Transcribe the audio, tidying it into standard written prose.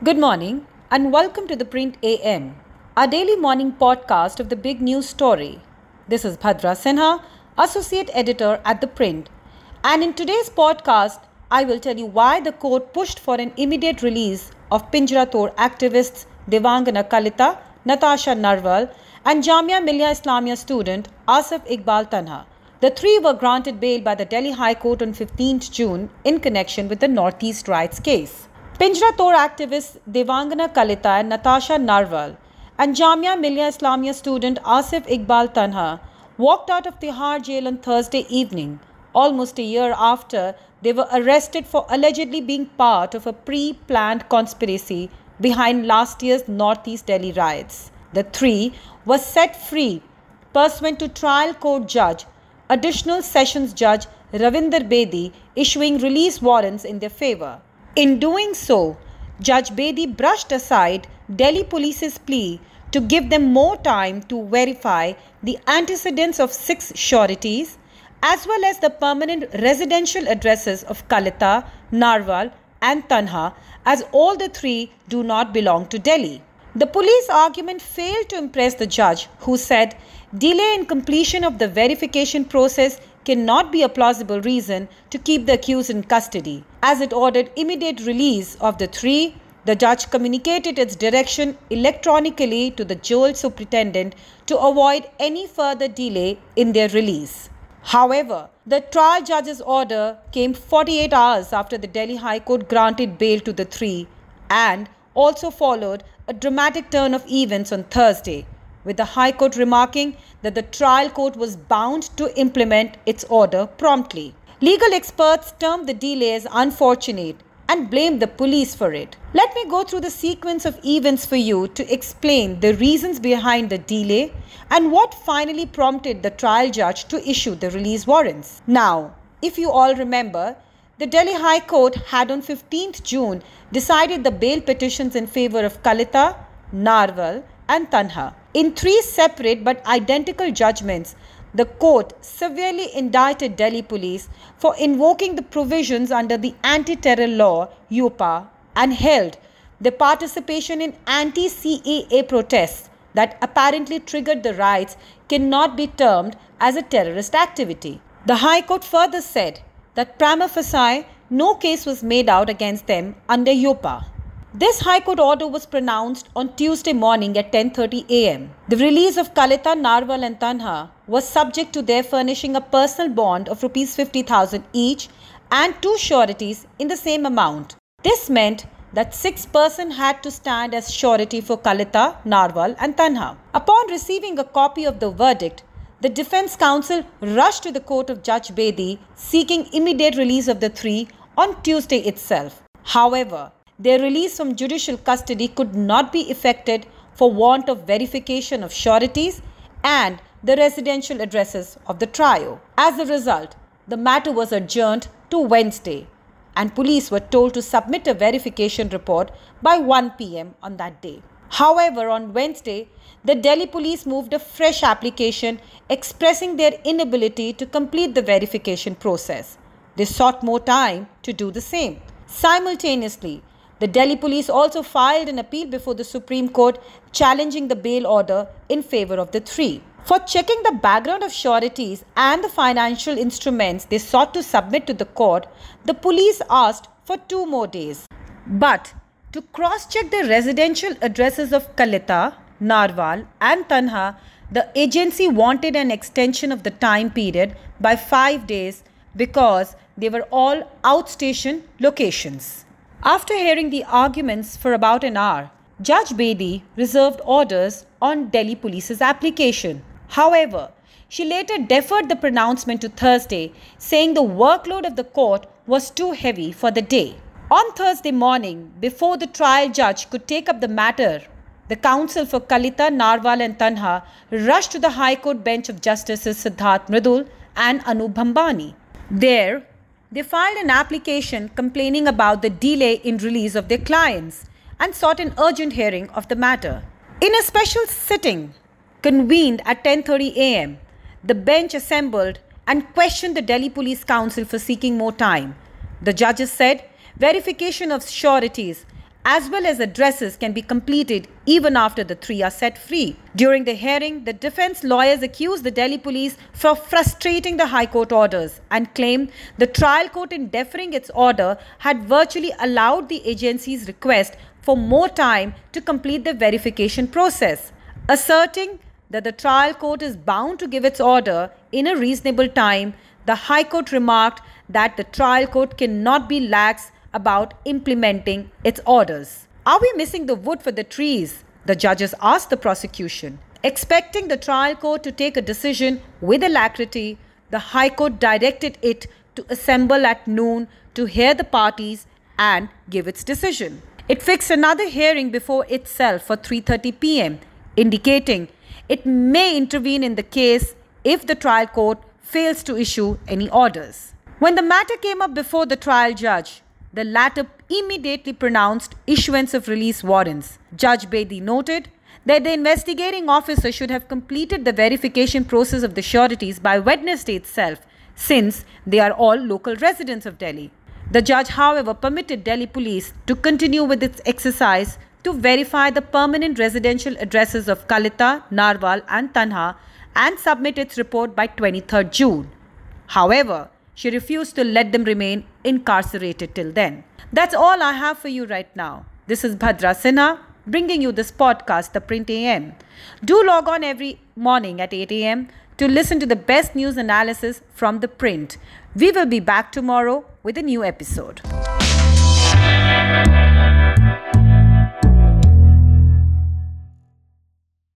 Good morning and welcome to the Print AM, our daily morning podcast of the big news story. This is Bhadra Sinha, Associate Editor at The Print. And in today's podcast, I will tell you why the court pushed for an immediate release of Pinjra Tod activists Devangana Kalita, Natasha Narwal and Jamia Millia Islamia student Asif Iqbal Tanha. The three were granted bail by the Delhi High Court on 15th June in connection with the Northeast riots case. Pinjra Tod activists Devangana Kalita and Natasha Narwal and Jamia Millia Islamia student Asif Iqbal Tanha walked out of Tihar jail on Thursday evening, almost a year after they were arrested for allegedly being part of a pre-planned conspiracy behind last year's Northeast Delhi riots. The three were set free pursuant to trial court judge, Additional Sessions Judge Ravinder Bedi issuing release warrants in their favor. In doing so, Judge Bedi brushed aside Delhi Police's plea to give them more time to verify the antecedents of 6 sureties as well as the permanent residential addresses of Kalita, Narwal and Tanha, as all the three do not belong to Delhi. The police argument failed to impress the judge, who said delay in completion of the verification process cannot be a plausible reason to keep the accused in custody. As it ordered immediate release of the three, the judge communicated its direction electronically to the jail superintendent to avoid any further delay in their release. However, the trial judge's order came 48 hours after the Delhi High Court granted bail to the three and also followed a dramatic turn of events on Thursday, with the High Court remarking that the trial court was bound to implement its order promptly. Legal experts termed the delay as unfortunate and blamed the police for it. Let me go through the sequence of events for you to explain the reasons behind the delay and what finally prompted the trial judge to issue the release warrants. Now, if you all remember, the Delhi High Court had on 15th June decided the bail petitions in favor of Kalita, Narwal and Tanha. In 3 separate but identical judgments, the court severely indicted Delhi police for invoking the provisions under the anti-terror law UPA and held their participation in anti-CAA protests that apparently triggered the riots cannot be termed as a terrorist activity. The High Court further said that prima facie no case was made out against them under UPA. This High Court order was pronounced on Tuesday morning at 10:30 a.m. The release of Kalita, Narwal and Tanha was subject to their furnishing a personal bond of Rs 50,000 each and 2 sureties in the same amount. This meant that 6 persons had to stand as surety for Kalita, Narwal and Tanha. Upon receiving a copy of the verdict, the defense counsel rushed to the court of Judge Bedi seeking immediate release of the three on Tuesday itself. However, their release from judicial custody could not be effected for want of verification of sureties and the residential addresses of the trio. As a result, the matter was adjourned to Wednesday and police were told to submit a verification report by 1 p.m. on that day. However, on Wednesday, the Delhi police moved a fresh application expressing their inability to complete the verification process. They sought more time to do the same. Simultaneously, the Delhi police also filed an appeal before the Supreme Court challenging the bail order in favor of the three. For checking the background of sureties and the financial instruments they sought to submit to the court, the police asked for 2 more days. But to cross-check the residential addresses of Kalita, Narwal and Tanha, the agency wanted an extension of the time period by 5 days because they were all outstation locations. After hearing the arguments for about an hour, Judge Bedi reserved orders on Delhi Police's application. However, she later deferred the pronouncement to Thursday, saying the workload of the court was too heavy for the day. On Thursday morning, before the trial judge could take up the matter, the counsel for Kalita, Narwal and Tanha rushed to the High Court bench of Justices Siddharth Mridul and Anup Bhambani. There, they filed an application complaining about the delay in release of their clients and sought an urgent hearing of the matter. In a special sitting convened at 10:30 a.m., the bench assembled and questioned the Delhi Police Council for seeking more time. The judges said verification of sureties as well as addresses can be completed even after the three are set free. During the hearing, the defense lawyers accused the Delhi police for frustrating the High Court orders and claimed the trial court, in deferring its order, had virtually allowed the agency's request for more time to complete the verification process. Asserting that the trial court is bound to give its order in a reasonable time, the High Court remarked that the trial court cannot be lax about implementing its orders. Are we missing the wood for the trees? The judges asked the prosecution. Expecting the trial court to take a decision with alacrity, the High Court directed it to assemble at noon to hear the parties and give its decision. It fixed another hearing before itself for 3:30 p.m., indicating it may intervene in the case if the trial court fails to issue any orders. When the matter came up before the trial judge, the latter immediately pronounced issuance of release warrants. Judge Bedi noted that the investigating officer should have completed the verification process of the sureties by Wednesday itself, since they are all local residents of Delhi. The judge, however, permitted Delhi police to continue with its exercise to verify the permanent residential addresses of Kalita, Narwal and Tanha and submit its report by 23rd June. However, she refused to let them remain incarcerated till then. That's all I have for you right now. This is Bhadra Sinha bringing you this podcast, The Print AM. Do log on every morning at 8 a.m. to listen to the best news analysis from The Print. We will be back tomorrow with a new episode.